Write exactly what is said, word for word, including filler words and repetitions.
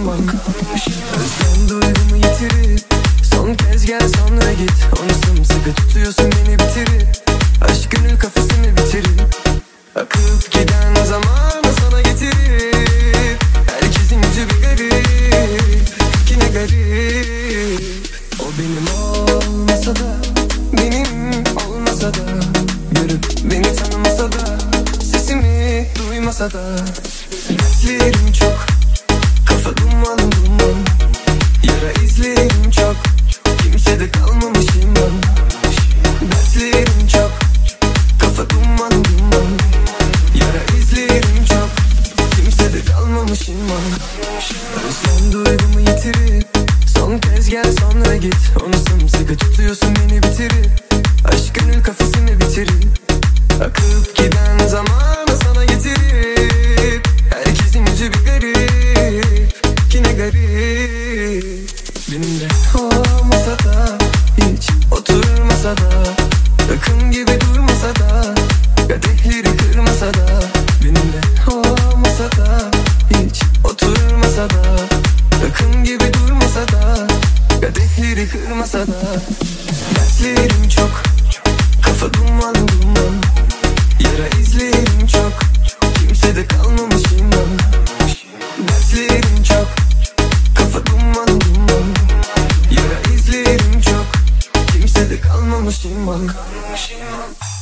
iman. Özlem duygumu yitirip son kez gel sonra git. Onu sımsıkı tutuyorsun beni bitirir. Aşk gönül kafesini bitirir. Akıp giden zamanı sana getirir. Herkesin yüzü bir garip, ki ne garip. O benim olmasa da, benim olmasa da, görüp beni tanımasa da, sesimi duymasa da. Dertlerim çok, kafa duman duman. Yara izlerim çok, kimsede kalmamış iman. Dertlerim çok, kafa duman duman. Yara izlerim çok, kimsede kalmamış iman. Özlem duygumu yitirip son kez gel sonra git. Onu sımsıkı tutuyorsun beni bitirir. Aşk gönül kafesini bitirir. Akıp giden zamanı sana getirip. Herkesin yüzü bir garip, ki ne garip. Benim de olmasa da, hiç oturmasa da, akım gibi durmasa da, kadehleri kırmasa da. Benim de olmasa da, hiç oturmasa da, akım gibi durmasa da, kadehleri kırmasa da. Dertlerim çok, kafa duman duman. Yara izlerim çok, kimsede kalmamış iman. Dertlerim çok, kafa duman duman. Yara izlerim çok, kimsede kalmamış iman.